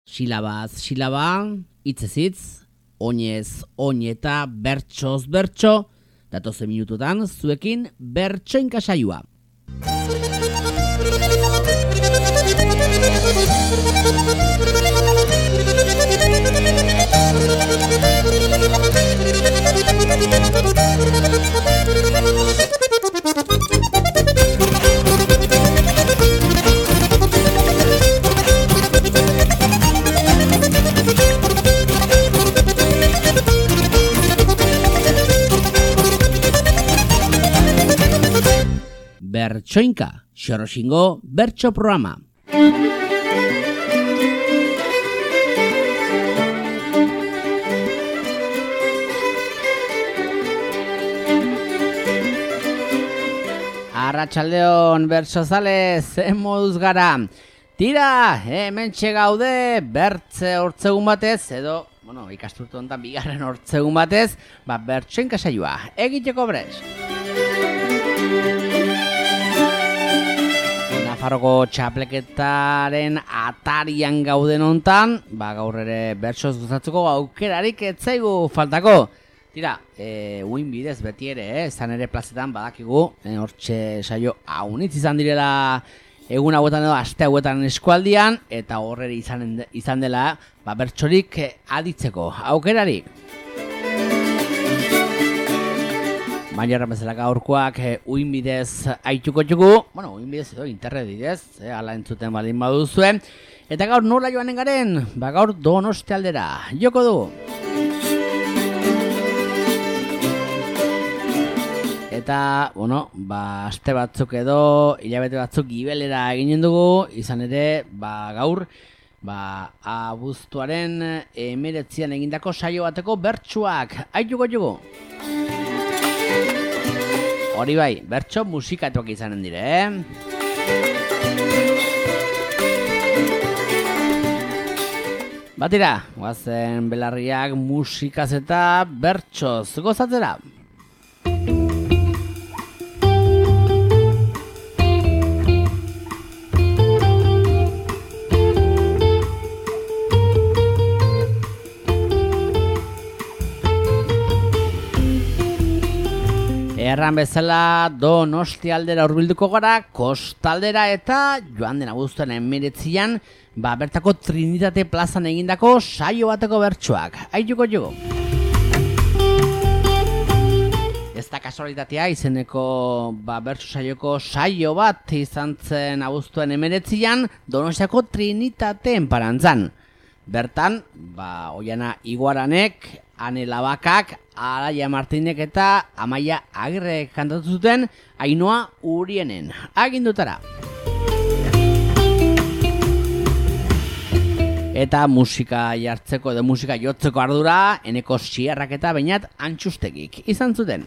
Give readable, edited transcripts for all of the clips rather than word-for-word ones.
Silabaz silaba, hitzez hitz, oinez oin eta bertsoz bertso, datozen minututan zuekin bertsoinka saioa. Bertsoinka, Xoroxingo bertso programa. Arratsaldeon bertsozale, ze moduz gara? Tira, hementxe gaude bertze hortzegun batez, edo, ikasturte honetan bigarren hortzegun batez, bertsoinka saioa, egiteko brez. Nafarroko txapleketaren atarian gauden hontan, gaur ere bertsoz gozatzeko aukerarik ez zaigu faltako. Tira, uin bidez beti ere, izan ere plazetan badakigu, hortxe saio haunitz izan direla egun hauetan edo aste hauetan eskualdian, eta horreri izan dela bertsorik aditzeko aukerarik. Baina erran bezala gaurkoak uin bidez aituko txugu, uin bidez edo internet bidez, ala entzuten baldin baduzue. Eta gaur nola joanen garen, gaur Donostia aldera, joko du. Eta, aste batzuk edo, hilabete batzuk gibelera eginen dugu, izan ere, gaur, abuztuaren 19 egindako saio bateko bertsuak aituko txugu. Hori bai, bertso musikatuak izanen dire, Batira, guazen belarriak musikaz eta bertsoz gozatzera. Erran bezala Donostia aldera hurbilduko gara, kostaldera eta joan den abuztuaren 19an, bertako Trinitate plazan egindako saio bateko bertsoak. Aituko jugu. Ez da kasualitatea izeneko bertso saioko saio bat izan zen abuztuaren 19an Donostiako Trinitate enparantzan. Bertan, Oiana Iguaranek, Ane Labakak, Araia Martinek eta Amaia Agirre kantatu zuten Ainhoa Urienen agindutara. Eta musika jartzeko edo musika jotzeko ardura Eneko Sierrak eta Beñat Antxustegik izan zuten.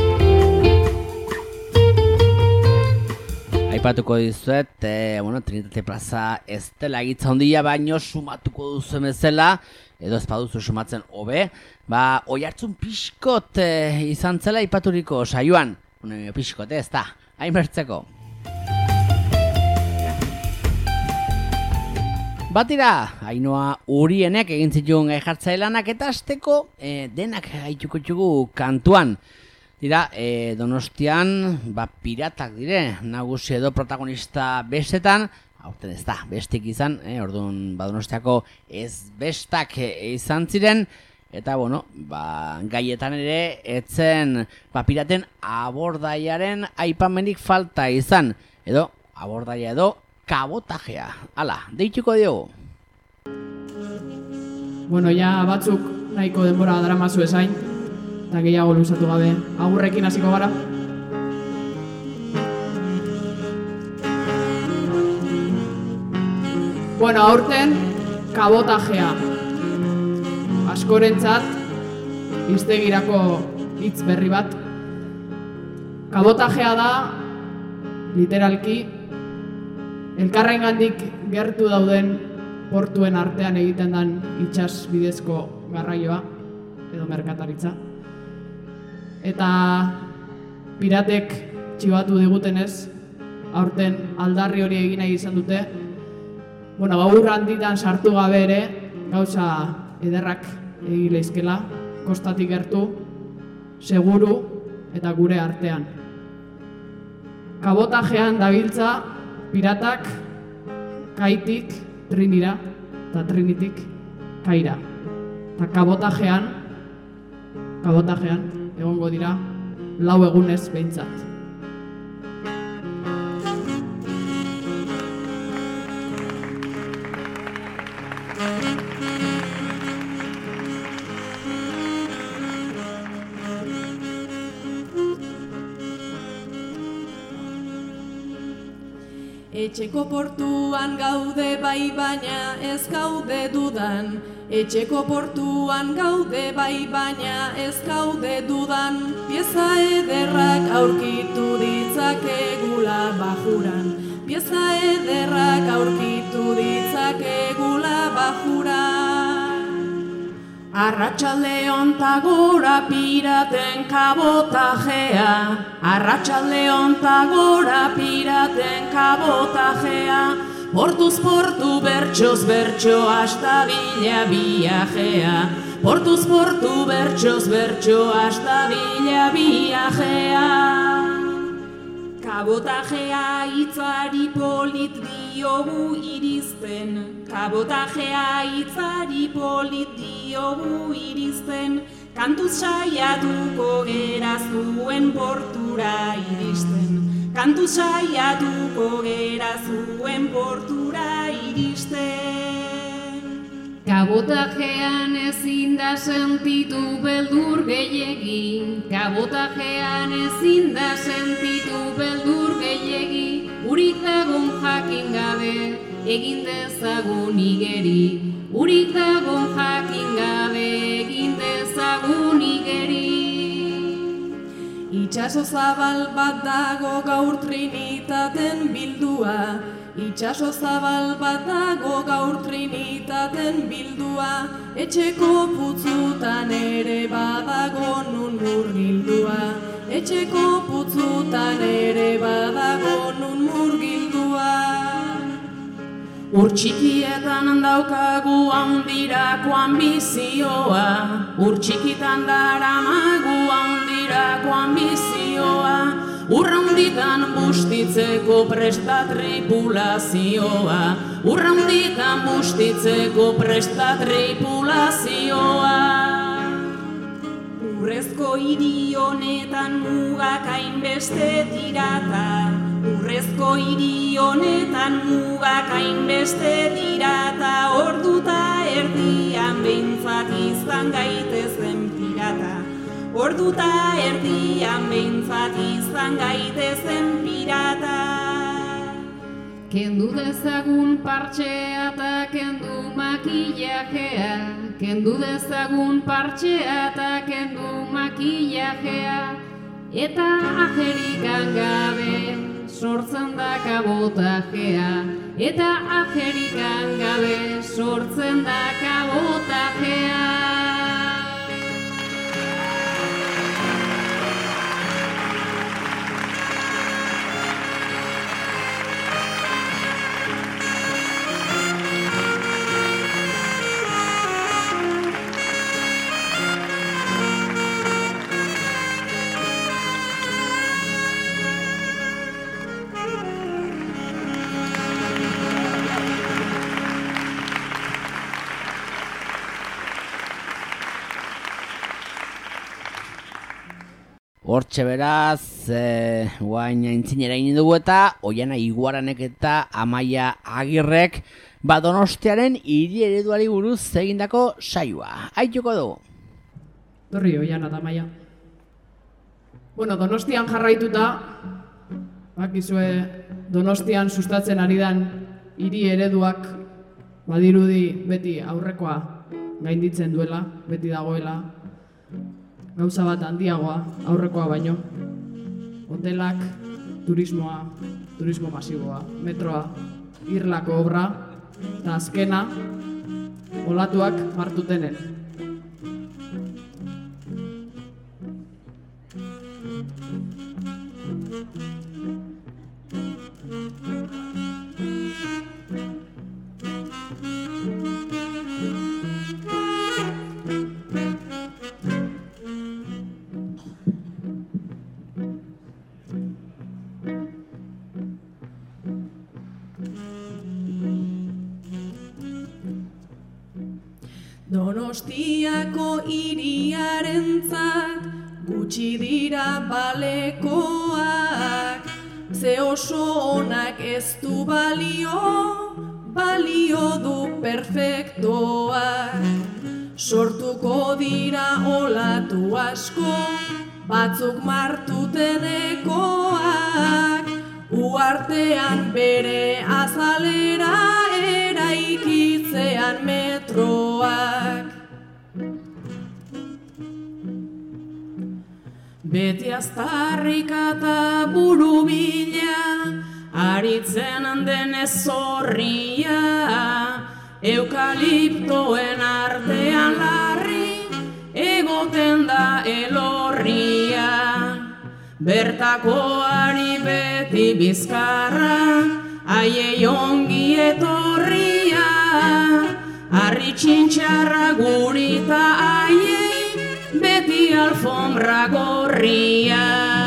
Aipatuko dizuet, Trinitate plaza ez dela egitza handia, baino sumatuko duzu bezala, edo ez baduzu sumatzen hobe, oihartzun pixkot izan zela aipaturiko saioan. Pixkot ez da, hainbertzeko. Batira, Ainhoa Urienek egin zituen jartzaelanak eta asteko denak gaituko txugu kantuan. Dira, Donostian, piratak dire, nagusi edo protagonista bestetan, aurten ez da, bestik izan, orduan Donostiako ez bestak izan ziren, eta, gaietan ere, etzen, piraten abordaiaren aipamenik falta izan, edo, abordaia edo, kabotajea. Hala, deituko diogu. Ja batzuk nahiko denbora daramazu esain, eta gehiago luzatu gabe, agurrekin hasiko gara. Aurten, kabotajea. Askorentzat, hiztegirako hitz berri bat. Kabotajea da, literalki, elkarrengandik gertu dauden portuen artean egiten den itsas bidezko garraioa, edo merkataritza. Eta piratek txibatu digutenez, aurten aldarri hori egin nahi izan dute, Ur handitan sartu gabe ere, gauza ederrak egileizkela, kostatik gertu, seguru eta gure artean. Kabotajean dabiltza piratak kaitik Trinira eta Trinitik kaira. Eta kabotajean egongo dira 4 egunez behintzat. Etxeko portuan gaude bai baina ez gaude dudan. Etxeko portuan gaude bai baina ez gaude dudan. Pieza ederrak aurkitu ditzakegula bajuran. Pieza ederrak aurkitu ditzakegula bajuran. Arratsaldeon ta gora piraten kabotajea. Arratsaldeon ta gora piraten kabotajea. Portuz portu bertsoz bertso hasta Villa viajea. Portuz portu bertsoz bertso hasta Villa viajea. Kabotajea hitzari polit diogu iristen. Kabotajea hitzari polit diogu iristen. Kantuz saiatuko gera zuen portura iristen. Kantuz saiatuko gera zuen portura iristen. Kabotajean ezin da sentitu beldur gehiegi. Kabotajean ezin da sentitu beldur gehiegi. Urik dagon jakin gabe egin dezagun igeri. Urik dagon jakin gabe egin dezagun igeri. Itxaso zabal bat dago gaur Trinitaten bildua. Itxaso zabal bat dago gaur Trinitaten bildua. Etxeko putzutan ere badago nun murgildua. Etxeko putzutan ere badago nun murgildua. Txikietan daukagu handirako ambizioa. Txikitan daramagu handirako ambizioa. Handitan bustitzeko presta tripulazioa. Handitan bustitzeko presta tripulazioa. Urrezko hiri honetan mugak hainbeste dirata. Urrezko hiri honetan mugak hainbeste dirata. Orduta erdian behintzat izan gaitezen pirata. Orduta erdian behintzat izan gaitezen pirata. Kendu dezagun partxea eta kendu makillajea. Kendu dezagun partxea eta kendu makillajea. Eta ajerikan gabe sortzen da kabotajea. Eta ajerikan gabe sortzen da kabotajea. Hortxe beraz, guain aintzinera egin dugu eta Oiana Iguaranek eta Amaia Agirrek Donostiaren hiri ereduari buruz egindako saioa. Aituko dugu. Torri Oiana eta Amaia. Donostian jarraituta, bakizue Donostian sustatzen ari dan hiri ereduak badirudi beti aurrekoa gainditzen duela, beti dagoela. Gauza bat handiagoa, aurrekoa baino. Hotelak, turismo masiboa, metroa, irlako obra, eta azkena, olatuak martutenen. Donostiako hiriarentzat gutxi dira balekoak, ze oso onak ez du balio du perfektoak. Sortuko dira olatu asko, batzuk martutenekoak, uartean bere azalera eraikitzean metroak. Beti aztarrikata buru bila, aritzen denez zorria, eukaliptoen artean larri, egoten da elorria. Bertakoari beti bizkarra, aiei ongi etorria, harri txintxarra gurita aiei, beti alfombra gorria.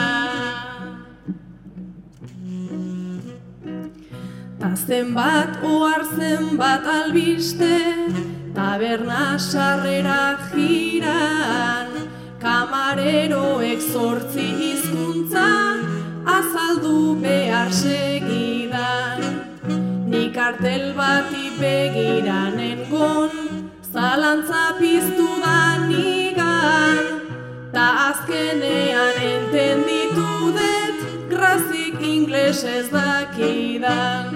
Ta zenbat ohar zenbat albiste, taberna sarrera jiran, kamareroek 8 hizkuntza azaldu behar segidan. Ni kartel bati begira nengon, zalantza piztu da nigan, ta azkenean entenditu dut, grazik inglesez dakidan.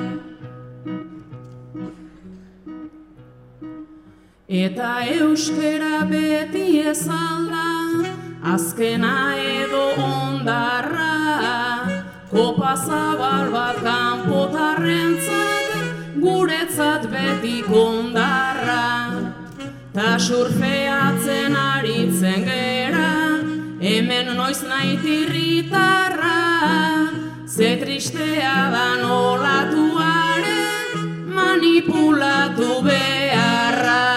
Eta euskera beti ez alda, azkena edo ondarra, kopa zabal bat kanpotarrentzat, guretzat beti kondarra. Ta surfeatzen aritzen gera, hemen noiz nahi tirritarra, ze tristea da olatuaren manipulatu beharra.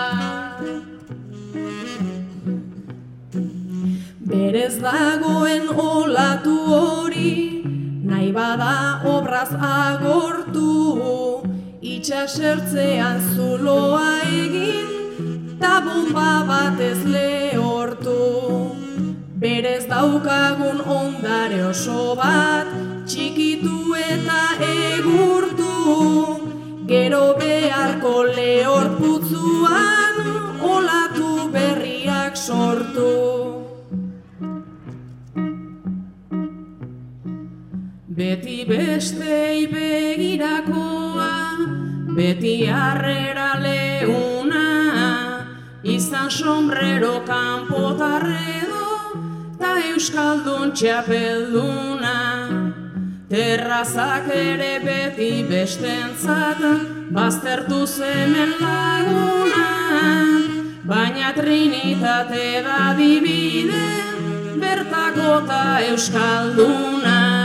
Berez dagoen olatu hori, nahi bada obraz agortu, itxasertzean zuloa egin, ta bomba batez lehortu. Berez daukagun ondare oso bat, txikitu eta egurtu, gero beharko lehorputzuan olatu berriak sortu. Beti bestei begirakoa, beti harrera leuna, izan sombrero kanpotarredo, ta euskaldun txapelduna. Terrazak ere beti bestentzat, baztertu zemen laguna, baina Trinitate da dibide, bertako ta euskalduna.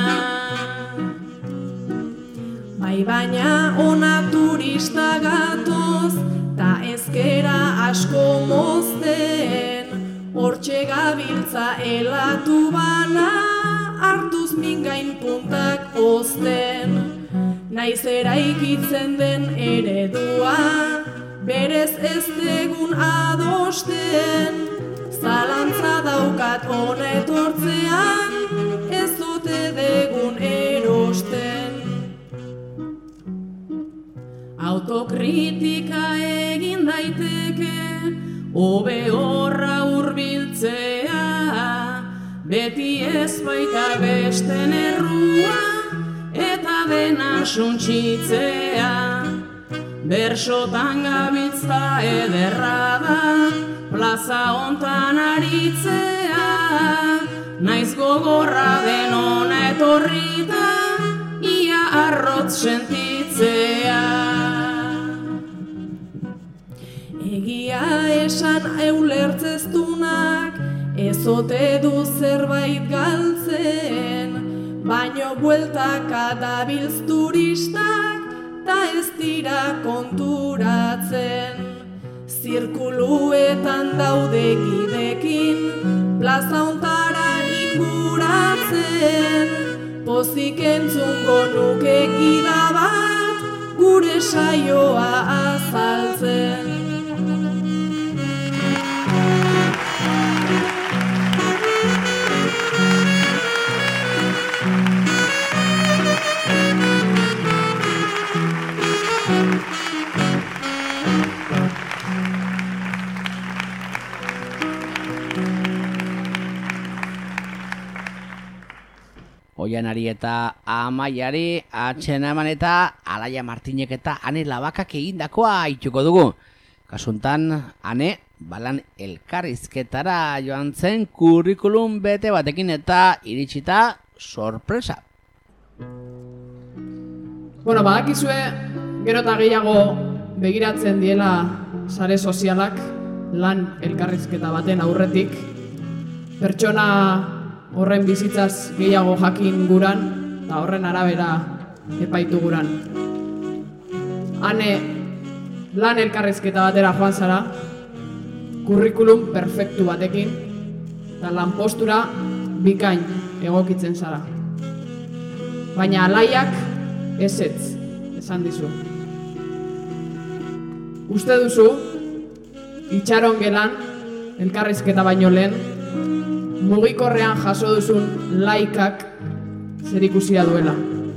Baina ona turista gatoz, ta ezkera asko mozten, hortxe gabiltza elatu bana, hartuz mingain puntak ozten. Naiz eraikitzen den eredua, berez ez degun adosten, zalantza daukat hona etortzean, ez ote degun erosten. Autokritika egin daiteke, hobe horra hurbiltzea, beti ez baita besten errua, eta dena suntsitzea. Bersotan gabiltza ederra da, plaza hontan aritzea, naiz gogorra den hona etorrita, ia arrotz sentitzea. Egia esan eulertzeztunak, ez ote du zerbait galtzen, baino bueltaka dabiltz turistak, ta ez dira konturatzen. Zirkuluetan daude gidekin, plaza hontara inguratzen, pozik entzungo nuke gida bat, gure saioa azaltzen. Oianari eta Amaiari atxena eman eta Alaia Martinek eta Ane Labakak egindakoa aituko dugu. Kasuntan, Ane, balan elkarrizketara joan zen kurrikulum bete batekin eta iritsita sorpresa. Bueno, badakizue, gero eta gehiago begiratzen diela sare sozialak lan elkarrizketa baten aurretik, pertsona horren bizitzaz gehiago jakin guran, eta horren arabera epaitu guran. Ane, lan elkarrizketa batera joan zara, kurrikulum perfektu batekin, eta lanpostura bikain egokitzen zara. Baina Alaiak ezetz, esan dizu. Uste duzu, itxaron gelan, elkarrizketa baino lehen, mugikorrean jaso duzun laikak zerikusia duela.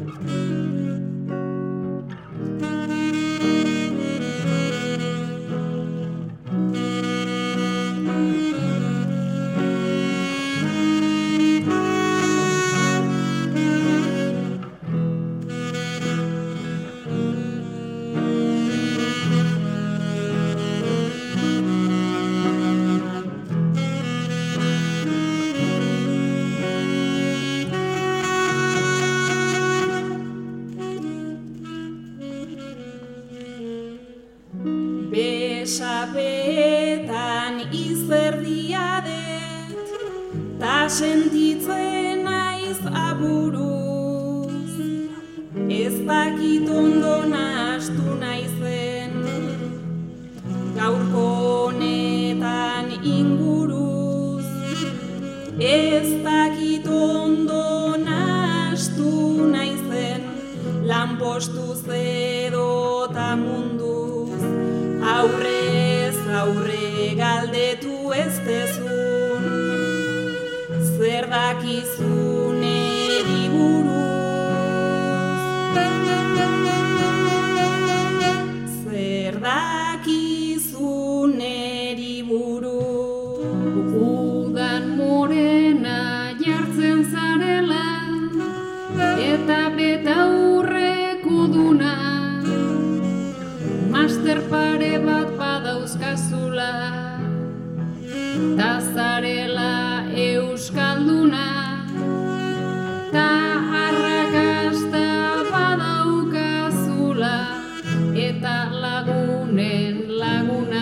Besapetan izerdia det, ta sentitzen naiz aburuz. Ez dakit ondo nahastu naizen, gaurko honetan inguruz. Ez dakit ondo nahastu naizen, lanpostuz edota munduz. Aurrez aurre galdetu ez dezun, zer dakizun eri buruz. Zer dakizun eri buruz. Udan morena jartzen zarela, eta betaurreko duna, master pare bat badauzkazula, ta zarela euskalduna, ta arrakasta badaukazula, eta lagunen laguna,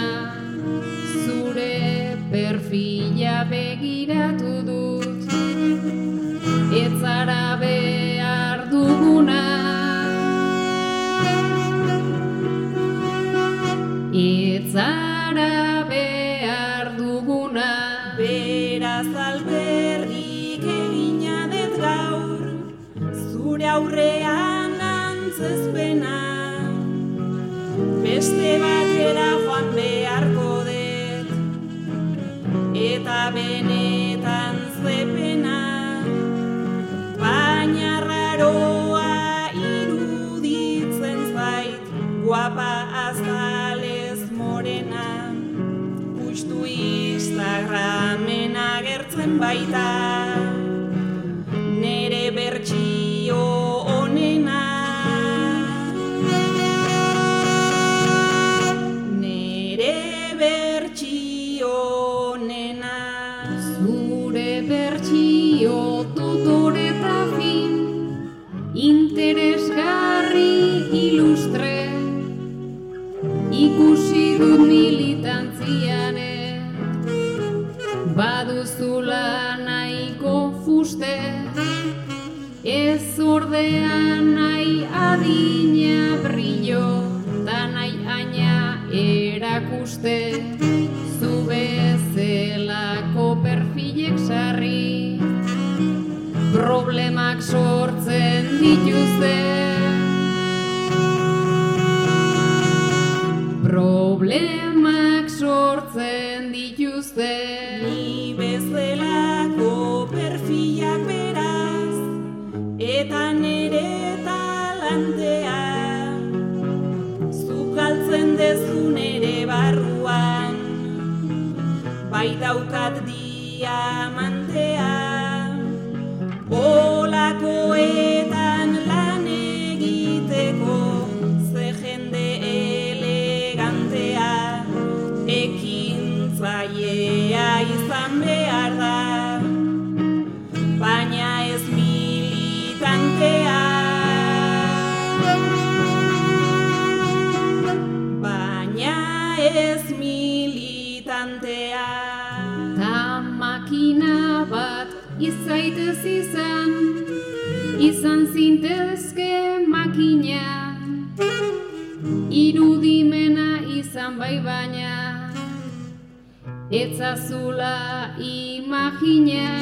zure perfila begiratu dut, ez zara behar duguna. Etzara behar duguna. Beraz alberrik egina dut gaur, zure aurrean antzezpena. Beste batera joan beharko dut, eta benetan zepena. Baina raroa iruditzen zait, guapa azalez morena. Justu Instagramen agertzen baita, nere bertsio onena. Nere bertsio onena. Zure bertsio tutore eta fin, interesgarri ilustre, ikusi dut militantziane, baduzula nahiko fuste, ez ordean nahi adina brillo, ta nahi aina erakuste, zu bezalako perfilek sarri, problemak sortzen dituzte. Problemak sortzen dituzte. Ni bezalako perfilak beraz, eta nere talantea. Zuk galtzen dezu nere barruan, bai daukat diamantea. Olako militantea. Ta makina bat izaitez izan zintezke makina. Irudimena izan bai baina, etzazula imagina.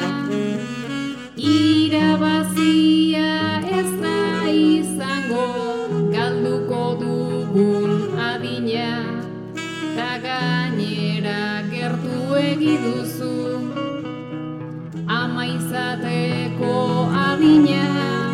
Irabazia ez da izango galduko dugun adina. Ta gainera gertu egiduzu ama izateko adina.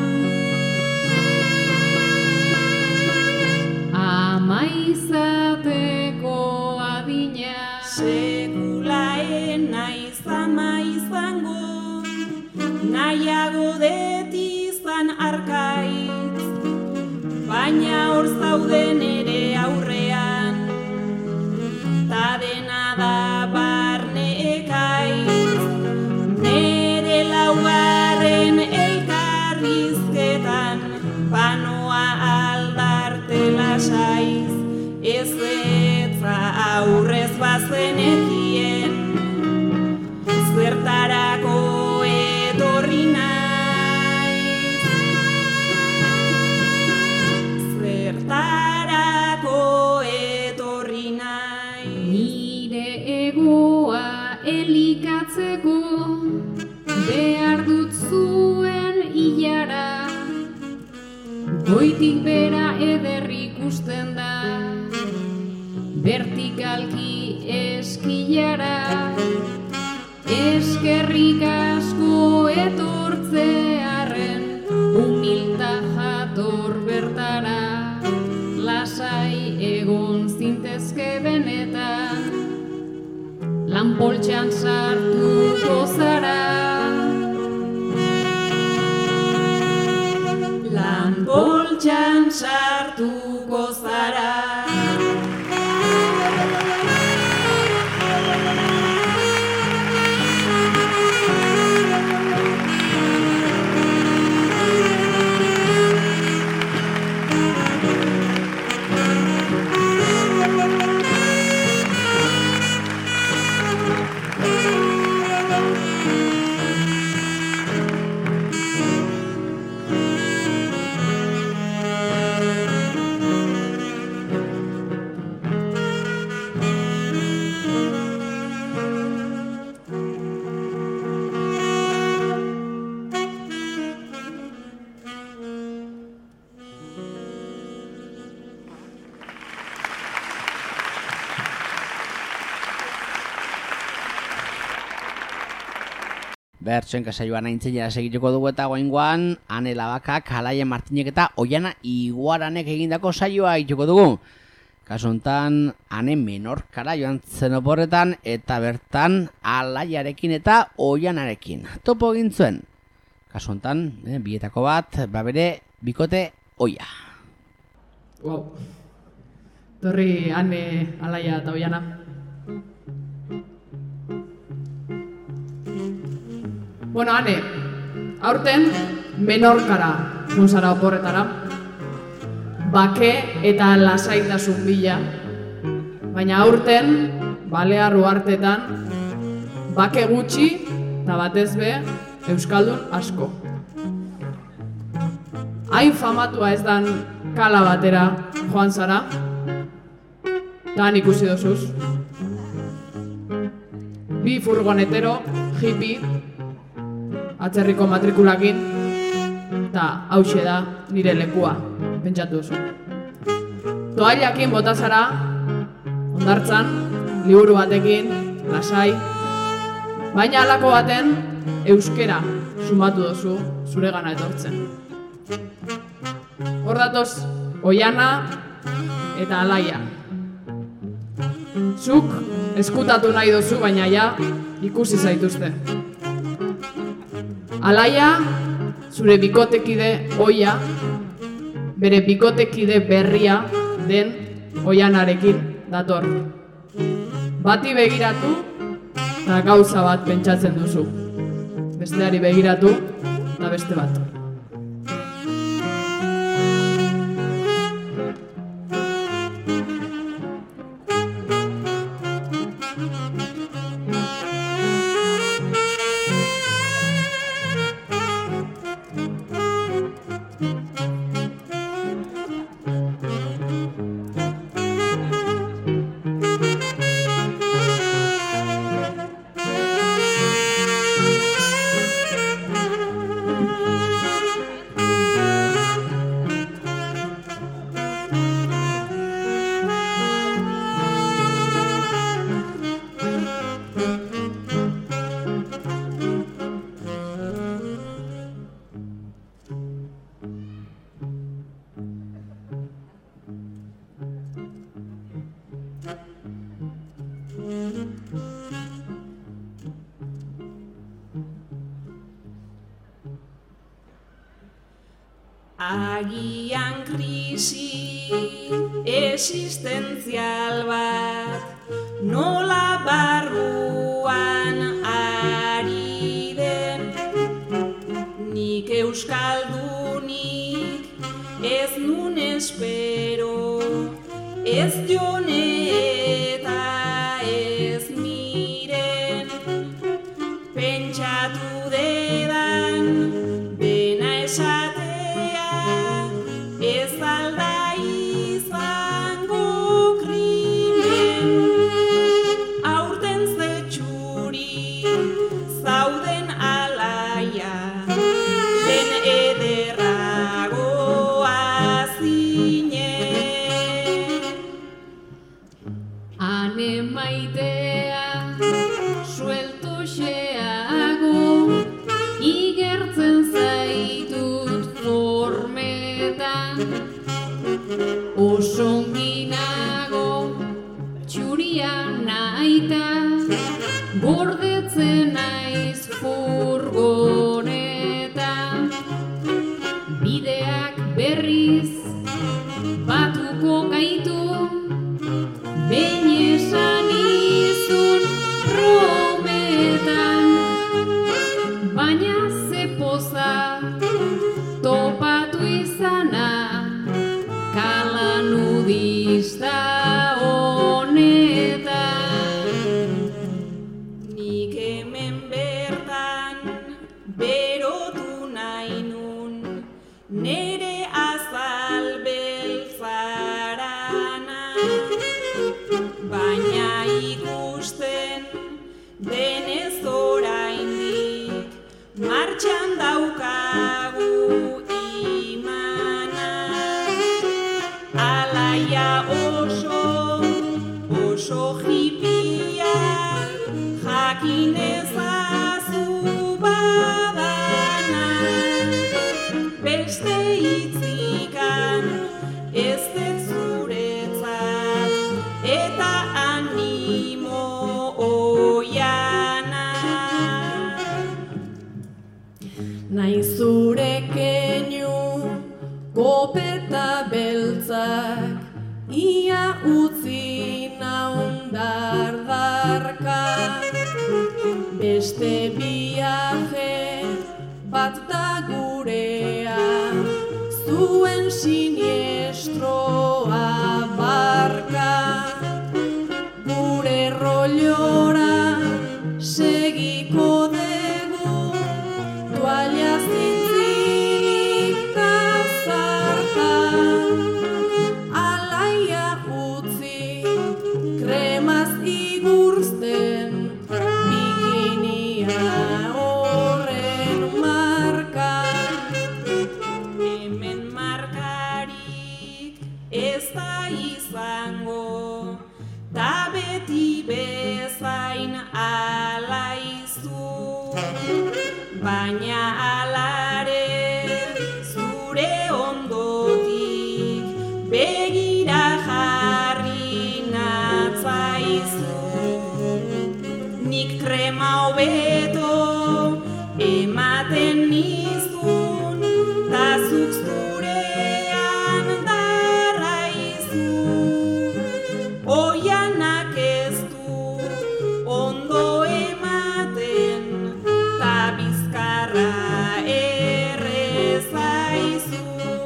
Ama izateko adina. Sekulaen naiz ama izango, nahiago det izan arkaitz, baina hor zauden ere aurrean, ta dena da barne ekaitz. Nere laugarren elkarrizketan panoa aldarte lasaiz, ez etza aurrez bazenekien, zertarako etorri naiz. Zertarako etorri naiz. Nire egoa elikatzeko behar dut zuen ilara. Goitik bera eder ikusten da, vertikalki eskilara. Eskerrik asko etortzearren, humilta jator bertara. Lasai egon zintezke benetan, lanpoltxan sartuko zara. Lanpoltxan sartuko zara. Bertsoen kasaioan aintzilera segituko dugu eta goingoan Ane Labakak, Alaia Martinek eta Oiana Iguaranek egindako saioa egituko dugu. Kasu honetan Ane Menorkara joan zen oporretan eta bertan Alaiarekin eta Oianarekin topo egin zuen. Kasu honetan bietako bat bere bikote oia. Wow. Torri Ane, Alaia eta Oiana. Bueno, Ane, aurten Menorkara zara oporretara, bake eta lasaitasun bila, baina aurten Balear uhartetan bake gutxi eta batez be euskaldun asko. Hain famatua ez dan kala batera joan zara, eta ikusi dozuz. Bi furgonetero, hippie, atzerriko matrikulakin, eta hauxe da nire lekua, pentsatu duzu. Toailakin bota zara, hondartzan, liburu batekin, lasai, baina halako baten euskera sumatu duzu zure gana etortzen. Hor datoz, Oiana eta Alaia. Zuk eskutatu nahi duzu, baina ja ikusi zaituzte. Alaia, zure bikotekide Oia, bere bikotekide berria den Oianarekin dator. Bati begiratu eta gauza bat pentsatzen duzu. Besteari begiratu eta beste bat. Agian krisi existentzial bat, nola barruan ari den. Nik euskaldunik ez nun espero, ez Jone eta ez Miren. Pentsatu dedan dena esatea, ez alda izango krimen. Aurten zetxuri zauden alaia, den ederragoa zinen. Ane maitea suelto xeago, igertzen zaitut formetan. Osonginago txuria naita, gordetzen naiz furgonetan. Bideak berriz batuko gaitu, behin esan izun prometan. Baina ze poza topatu izana, kala nudista honetan. Nik hemen bertan berotu nahi nun, nere azal beltzarana. Baina ikusten denez oraindik, martxan daukagu imana. Alaia oso hipia, jakin ezazu badana. Beste hitzikan ez dut zuretzat, eta animo oiana. Nahi zure keinu kopeta beltzak, ia utzi naun dardarka. Beste viaje bat da gurea, zuen siniestroa barka. Gure rollora segiko dugu, toalla zintzik azarka. Alaia utzi kremaz igurzten, bikinia horren marka. Hemen markarik ez da izango, ta beti bezain alaizu. Baina alare zure ondotik begira jarri natzaizu. Nik krema hobeto ematen nizun, ta zuk zurean darraizu. Oianak ez du ondo ematen, ta bizkarra errezaizu.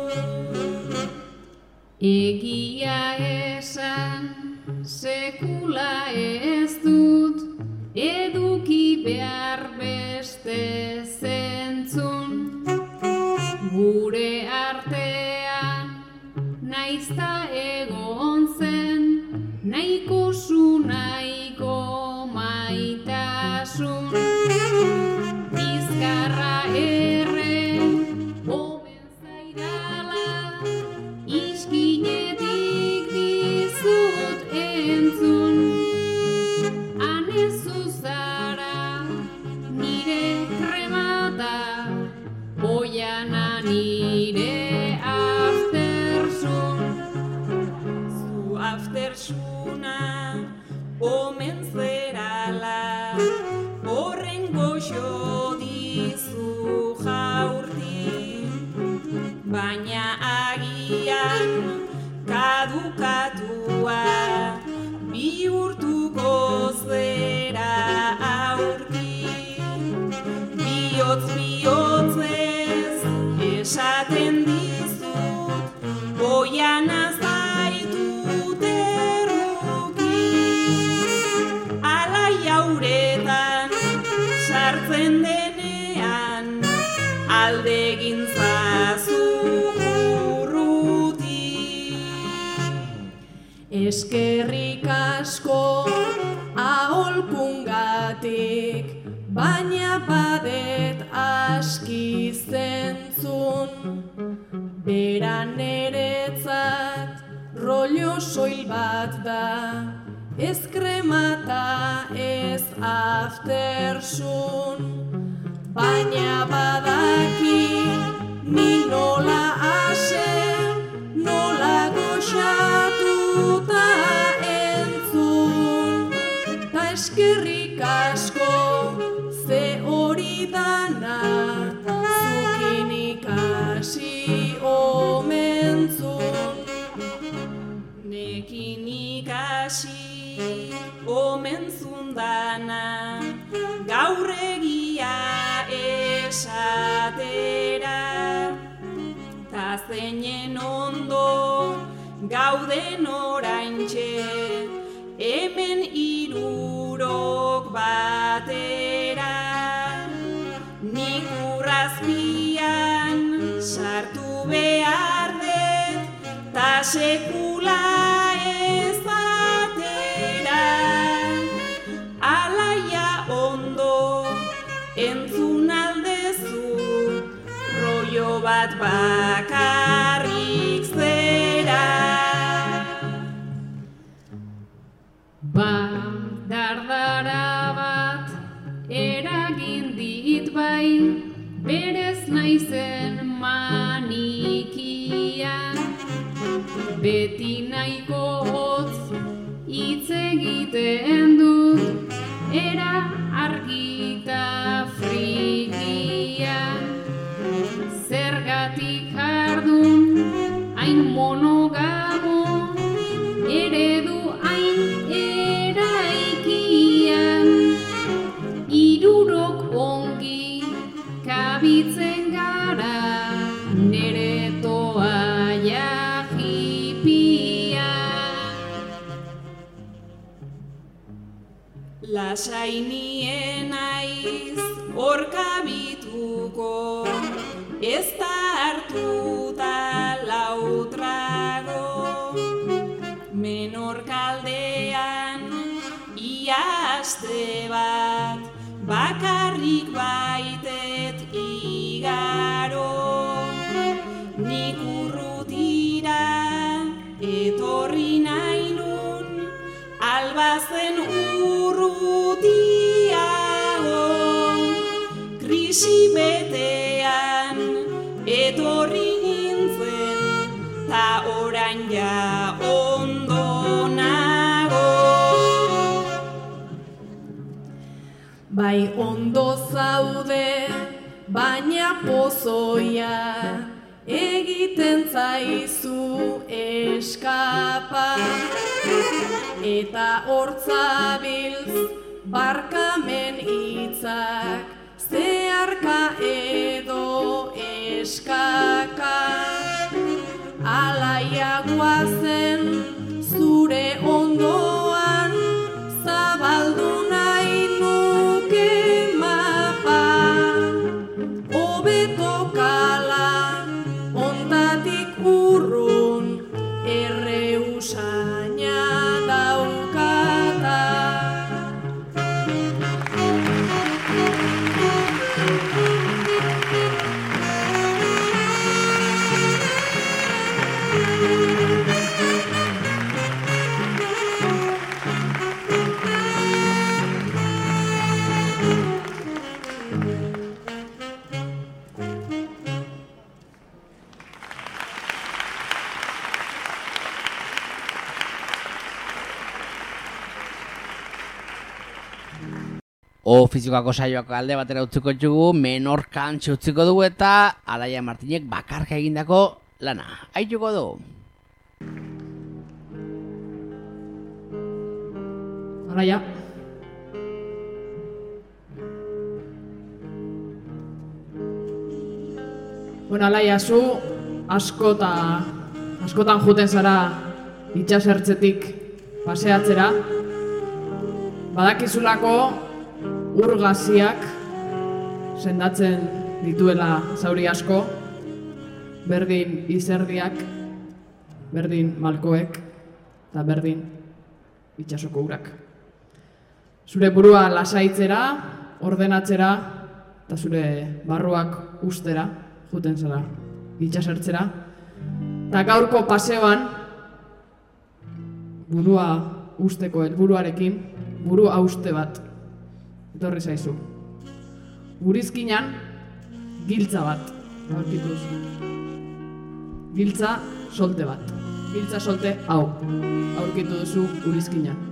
Egia esan sekula ez dut, eduki behar beste zentzun. Gure artean naizta egon zen, nahiko zu nahiko maitasun. Bizkarra erre omen zaidala, iskinetik dizut entzun. Ane zuzara nire kremata, oiana nire aftersun. Zu aftersuna omen zerala, horren goxo dizu jaurti. Baina Eskerrik asko aholkungatik, baina badet aski zentzun. Bera neretzat rollo soil bat da, ez kremata ez aftersun. Baina badaki ni nola ase, nola goxatuta entzun. Ta eskerrik asko ze hori dana, zukin ikasi omentzun. Nekin ikasi omentzun dana, gaur egia esatera. Ta zeinen ondo gauden oraintxe, hemen hirurok batera. Nik urrazpian sartu behar dut, ta sekula ez atera. Alaia ondo entzun aldezu, rollo bat bakarrik zera. Dardara bat eragin dit bai, berez naizen manikia. Beti nahiko hotz hitz egiten dut, era argita frikia. Zergatik jardun hain monogamo, eredu hain eraikian. Hirurok ongi kabitzen gara, nere toaia jipia. Lasai nien naiz hor kabituko, ez da hartuta lautrago. Menor kaldean ia aste bat, bakarrik baitet igaro. Nik urrutira etorri nahi nun, albazen urrutiago. Krisi betean etorri nintzen, ta orain ja ondo nago. Bai ondo zaude, baina pozoia egiten zaizu eskapa. Eta hortzabiltz barkamen hitzak, zeharka edo eskaka. Alaia guazen zure ondoan, zabaldu nahi nuke mapa. Hobeto kala ondatik urrun, erre usaina daukata. Ofizikako saioak alde batera utziko ditugu, menor kantxe utziko dugu eta Alaia Martinek bakarka egindako lana. Aituko du. Alaia. Bueno, Alaia, zu askotan juten zara itxasertzetik paseatzera. Badakizulako urgaziak sendatzen dituela zauri asko, berdin izerdiak, berdin malkoek. eta berdin itsasoko urak. Zure burua lasaitzera, ordenatzera, eta zure barruak ustera, juten zara, itsasertzera. Eta gaurko paseoan, burua usteko helburuarekin, buru hauste bat etorri zaizu. Burizkinan, giltza bat aurkitu duzu. Giltza solte bat. Giltza solte hau aurkitu duzu burizkinan.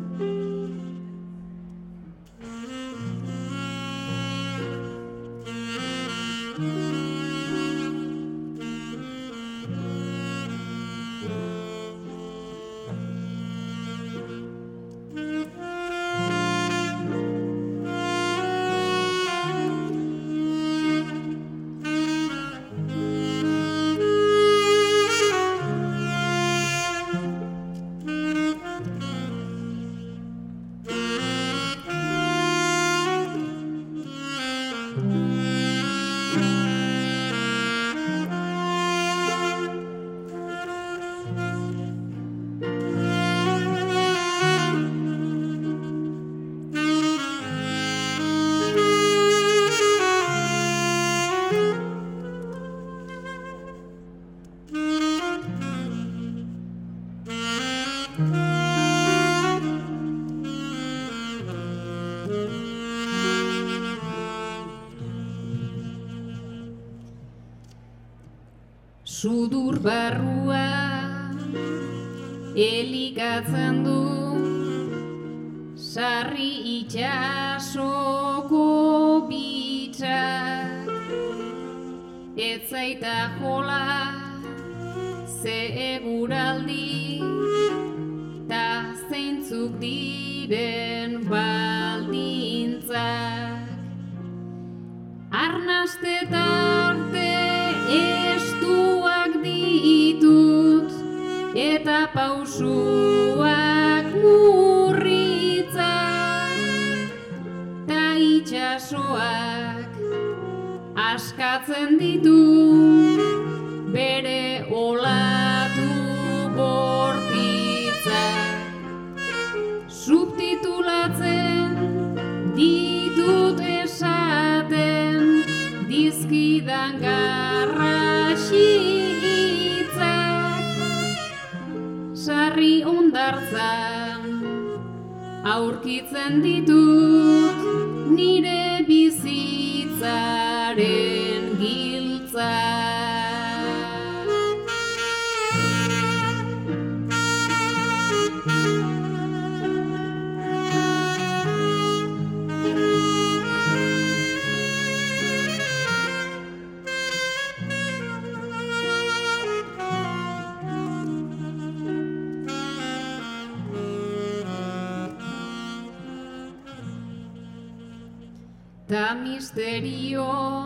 Sudur barrua elikatzen du sarri itsasoko bitxak, ez zaita jola ze eguraldi ta zeintzuk diren baldintzak. Arnaste tarte estuak ditut eta pausuak murritzak, ta itsasoak askatzen ditu bere olatu bortitzak. Subtitulatzen ditut esaten dizkidan garrasitzak, sarri hondartzan aurkitzen ditut nire bizitzaren giltzak. Ta misterio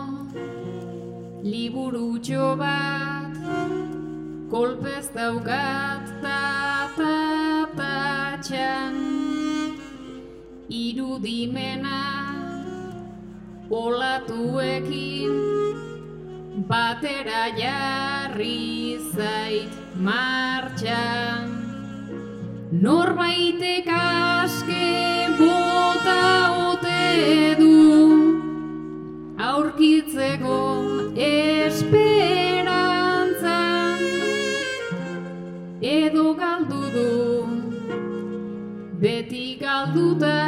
liburutxo bat kolpez daukat tatatxan, irudimena olatuekin batera jarri zait martxan. Norbaitek aske bota ote du aurkitzeko esperantzan, edo galdu du beti galduta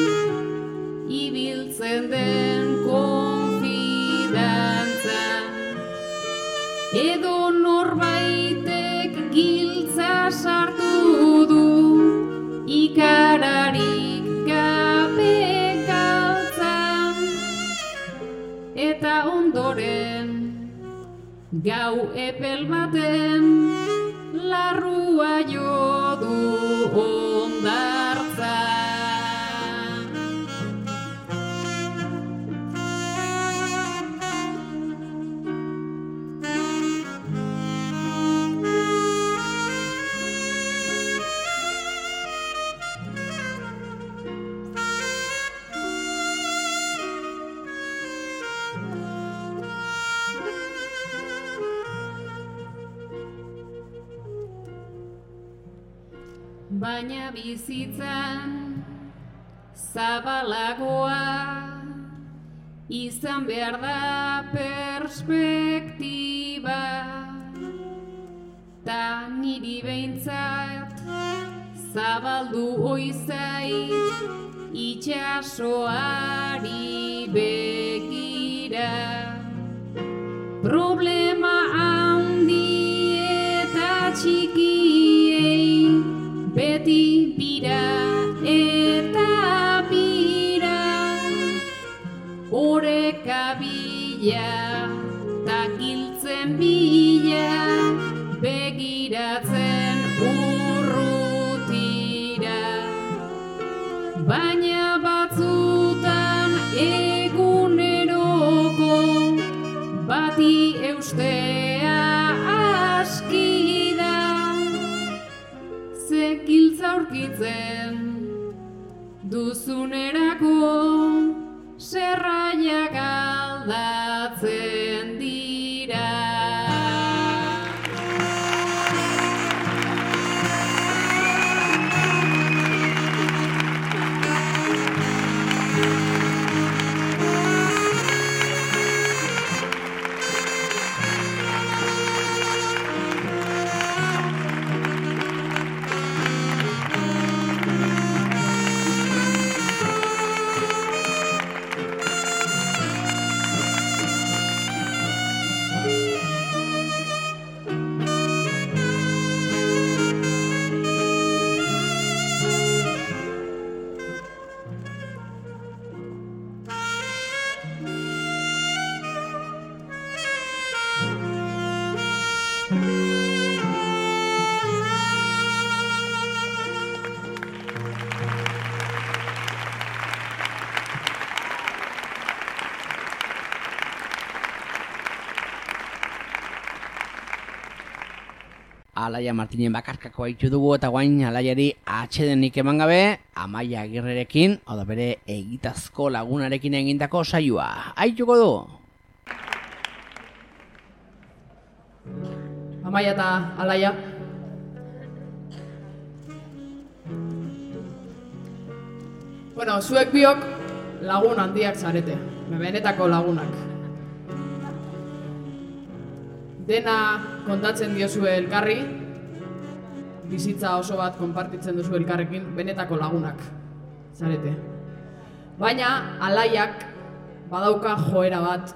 ibiltzen den konfidantza, edo norbaitek giltza sartu du ikararik gabe galtzan, eta ondoren gau epel baten larrua jo du hondartzan. baina bizitzan zabalagoa izan behar da perspektiba, ta niri behintzat zabaldu oizait itxasoari begira. Problema handi eta txikiei beti bira eta bira, oreka bila ta giltzen bila, begiratzen urrutira. Baina batzutan eguneroko bati eustea aski da, ze giltza aurkitzen duzunerako serraiak aldatzen dira. Alaia Martinen bakarkako haitu dugu eta guain Alaiari atsedenik eman gabe Amaia Agirrerekin, hau da bere egitazko lagunarekin egindako saioa. Haituko du! Amaia eta Alaia. Bueno, zuek biok lagun handiak zarete, benetako lagunak. Dena kontatzen diozue elkarri, bizitza oso bat konpartitzen duzu elkarrekin, benetako lagunak zarete. Baina Alaiak badauka joera bat,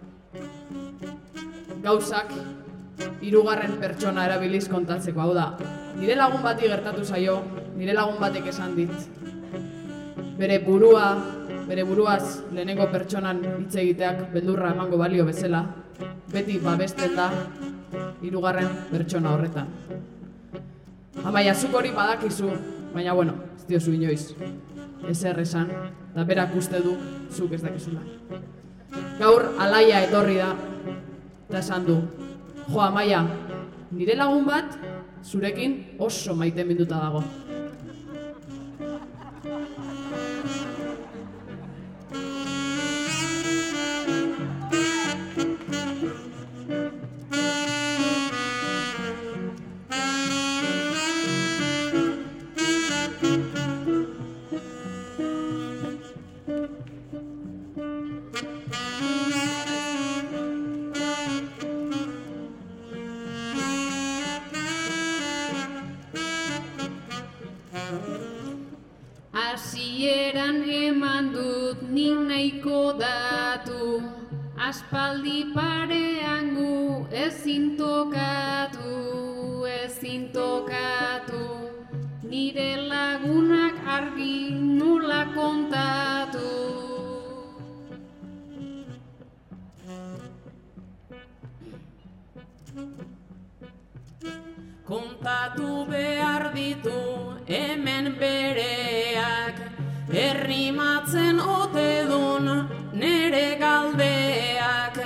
gauzak hirugarren pertsona erabiliz kontatzeko. Hau da, nire lagun bati gertatu zaio, nire lagun batek esan dit, bere buruaz lehenengo pertsonan hitz egiteak beldurra emango balio bezala, beti babesten da hirugarren pertsona horretan. Amaia, zuk hori badakizu, baina bueno, ez diozu inoiz ezer esan, eta berak uste du zuk ez dakizula. Gaur Alaia etorri da, eta esan du, jo Amaia, nire lagun bat zurekin oso maiteminduta dago. Hasieran eman dut nik nahiko datu, aspaldi parean gu ezin tokatu, nire lagunak argi nola kontatu. Kontatu behar ditu hemen bereak, errimatzen ote dun nere galdeak,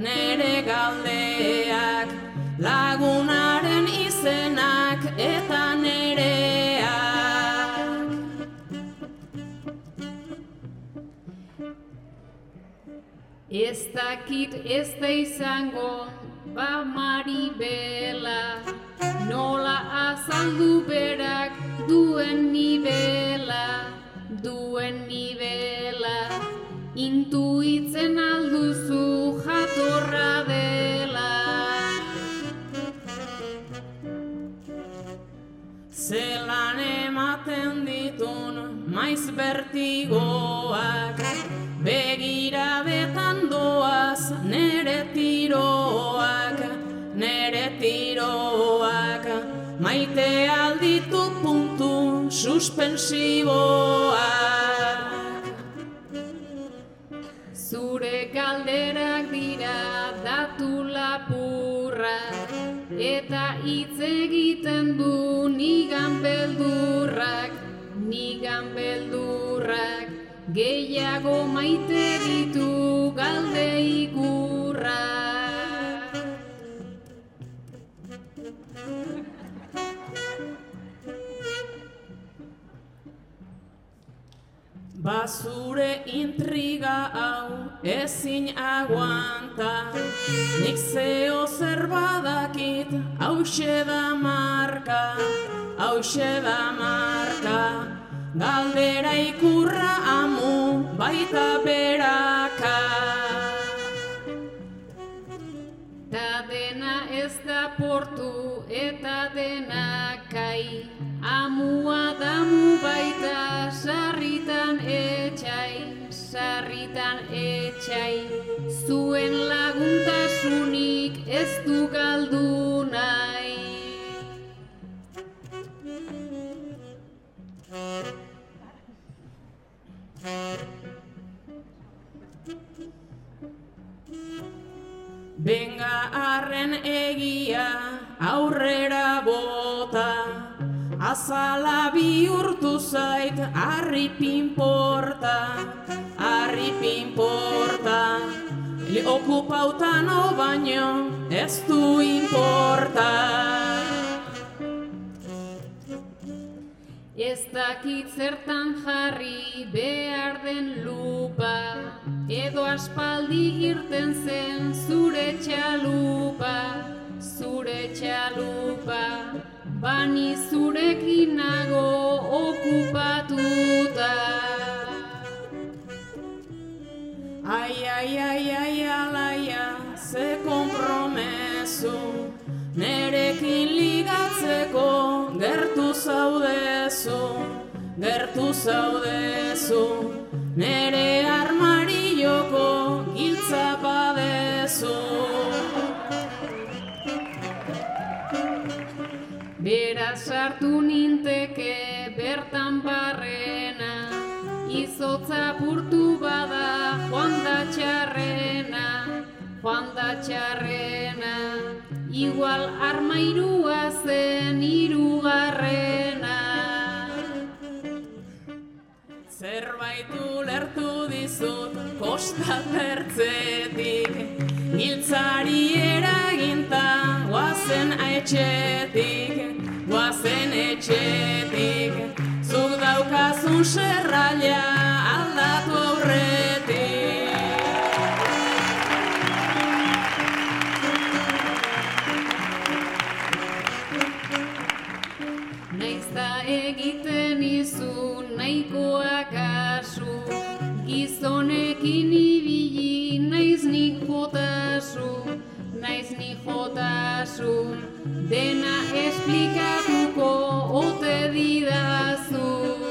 lagunaren izenak eta nereak. Ez dakit ez da izango, ba Maribela, nola azaldu berak duen nibela, intuitzen alduzu jatorra dela. Zelan ematen ditun maiz bertigoak, begiradetan doaz nere tiroak, maite alditu puntu suspensiboak. Zure galderak dira datu lapurrak, eta hitz egiten du nigan beldurrak, gehiago maite ditu galde ikurrak. Bazure intriga hau ezin aguanta, nik zeo zer badakit, hauxe da marka, galdera ikurra amu baita beraka. Ta dena ez da portu eta dena kai, amua damu baita sarritan etxai, zuen laguntasunik ez du galdu nahi. Benga arren egia aurrera bota, azala bihurtu zait harri pinporta, okupauta nau baino ez du inporta. Ez dakit zertan jarri behar den lupa, edo aspaldi irten zen zure txalupa, bani zurekin nago okupatuta. Ai, alaia, ze kompromesu, nerekin ligatzeko gertu zaudezu, nere armarioko giltza badezu. Beraz sartu ninteke bertan barrena, izotza purtu bada joan da txarrena, igual armairua zen hirugarrena. Zerbait ulertu dizut kostat ertzetik, giltzari eraginta guazen etxetik, zuk daukazun serraila aldatu aurretik. Naiz da egiten izu nahikoa kasu, gizonekin ibili naiz nik jotasun, dena esplikatuko ote didazu.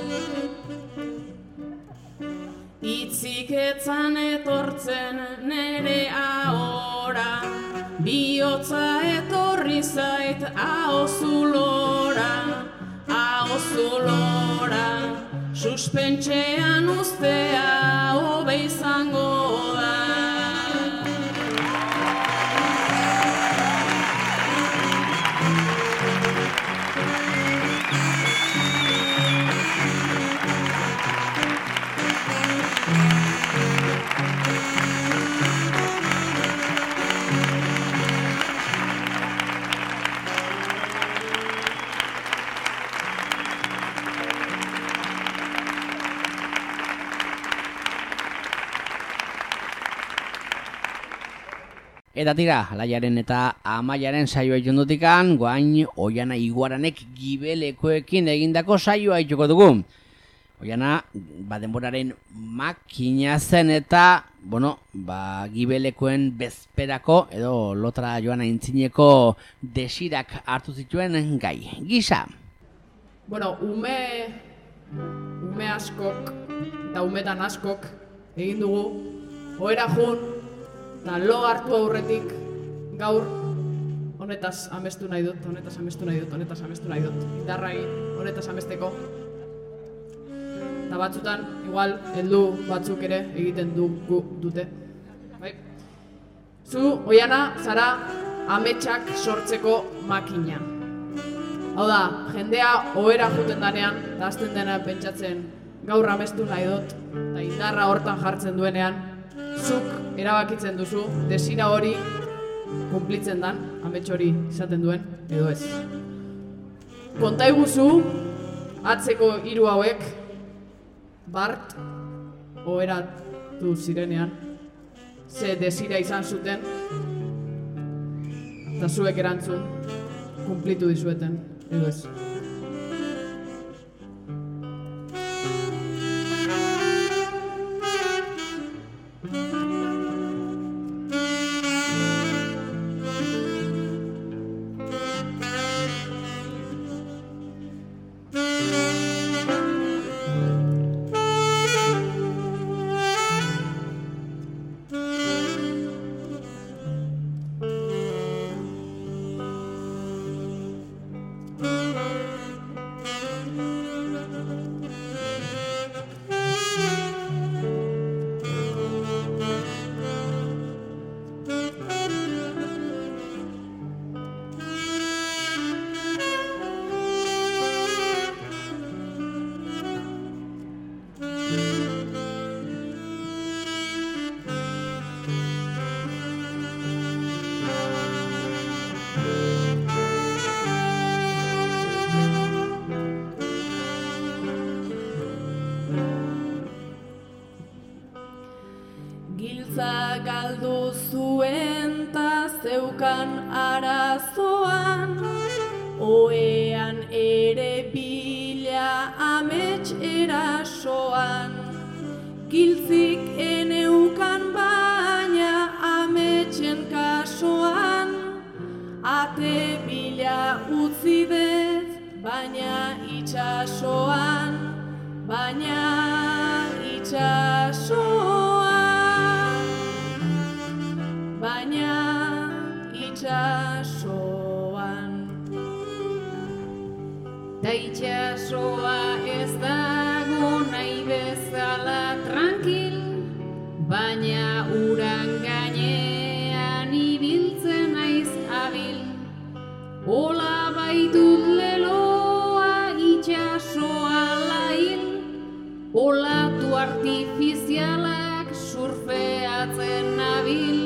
Itzik etzan etortzen nere ahora, bihotza etorri zait ahozulora, suspentxean ustea hobe izango da. Eta tira, Alaiaren eta Amaiaren saioa itundutikan, guain Oiana Iguaranek gibelekoekin egindako saioa itxuko dugu. Oiana, denboraren makina zen eta, gibelekoen bezperako edo lotra joan aintzineko desirak hartu zituen gai. Gisa. Ume askok eta umetan askok egin dugu, ohera jun, eta lo hartu aurretik gaur honetaz amestu nahi dut, gitarra egin honetaz amesteko. Eta batzutan, igual, heldu batzuk ere egiten dute. Bai? Zu, Oiana, zara ametsak sortzeko makina. Hau da, jendea ohera juten danean, eta azten dena pentsatzen gaur amestu nahi dut, eta indarra hortan jartzen duenean, zuk erabakitzen duzu, desira hori kumplitzen dan, amets hori izaten duen, edo ez. Konta iguzu, atzeko hiru hauek, Bart oheratu zirenean, ze desira izan zuten, eta zuek erantzun, kumplitu dizueten, edo ez. Giltza galdu zuen ta zeukan arazoan, oean ere bila amets erasoan. Giltzik eneukan baina ametsen kasoan, ate bila utzi dez, baina itxasoan, Ta itxasoa ez dago nahi bezala tranquil, baina uran gainean ibiltzen naiz abil. Ola baitut leloa itxasoa lail, olatu artifizialak surfeatzen nabil,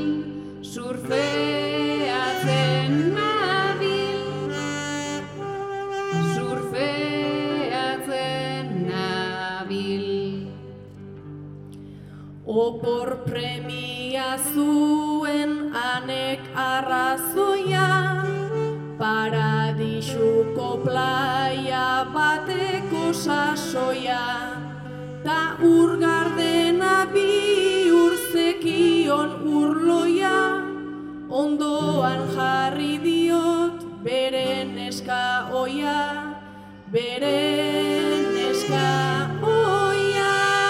Opor premia zuen anek arrazoia, paradisuko playa bateko sasoia, ta urgardena bihur zekion urloia, ondoan jarri diot bere neska oia, bere neska oia,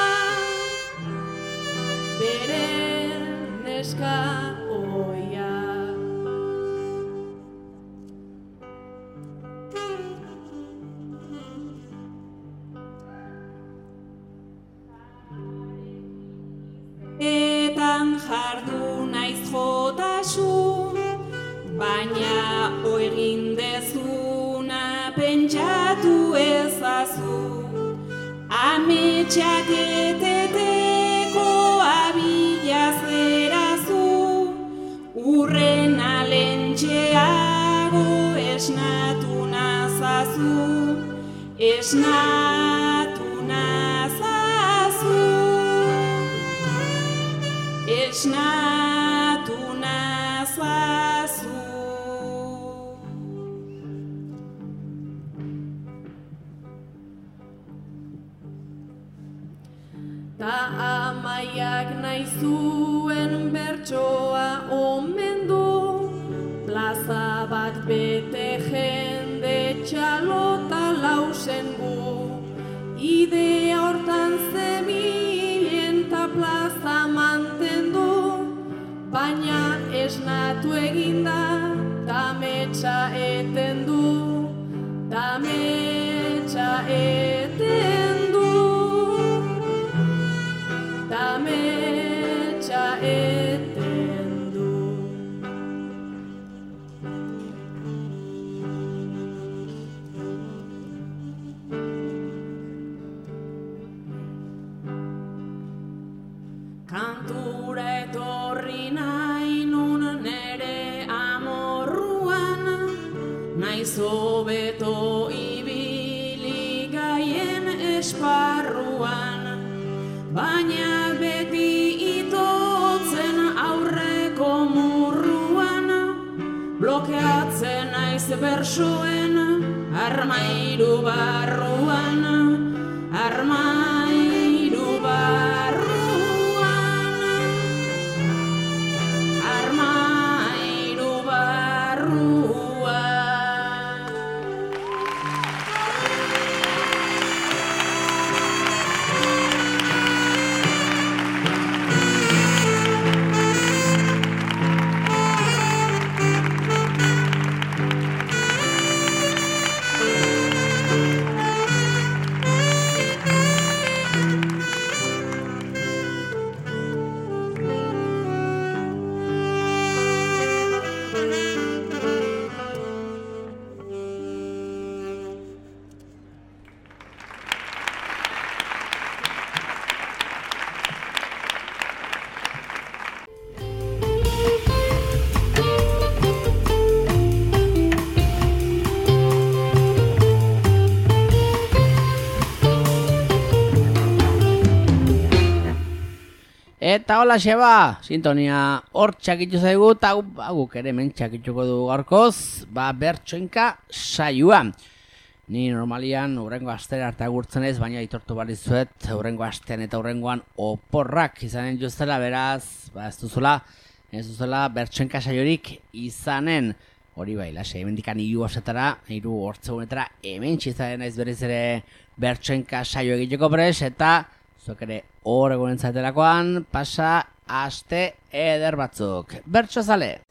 bere neska oia. Etan jardu naiz jotasun, baina egin dezuna pentsatu ezazu. Ametsak eteteko abila zerazu, urren alentxeago esnatu nazazu, esnatu nazazu, esnatu nazazu. ta amaiak nahi zuen bertsoa omen du, plaza bat bete jende txalota lausen gu, idea hortan zebilen ta plaza mantendu, baina esnatu eginda, ta metxa eten du, ta metxa eten du, ta metxa eten du. Kantura etorri nahi nun nere amorruan, naiz hobeto ibili gaien esparruan, baina beti itotzen aurreko murruan, blokeatzen naiz bersoen armairu barruan, armairu barruan. Eta hola xeba, sintonia hor txakitu zaigu, eta guk ere hemen txakituko du gaurkoz, bertsoinka saioa. Ni normalian hurrengo astera arte agurtzen ez, baina aitortu behar dizuet, hurrengo astean eta hurrengoan oporrak izanen joztela, beraz, ez duzela bertsoinka saiorik izanen. Hori bai, lase, hemendikan 3 asetara, 3 hortzegunetara, hemen txizaren naiz berriz ere bertsoinka saio egiteko prest, eta zuek ere hor egonen zaitelakoan, pasa aste eder batzuk. Bertso zale!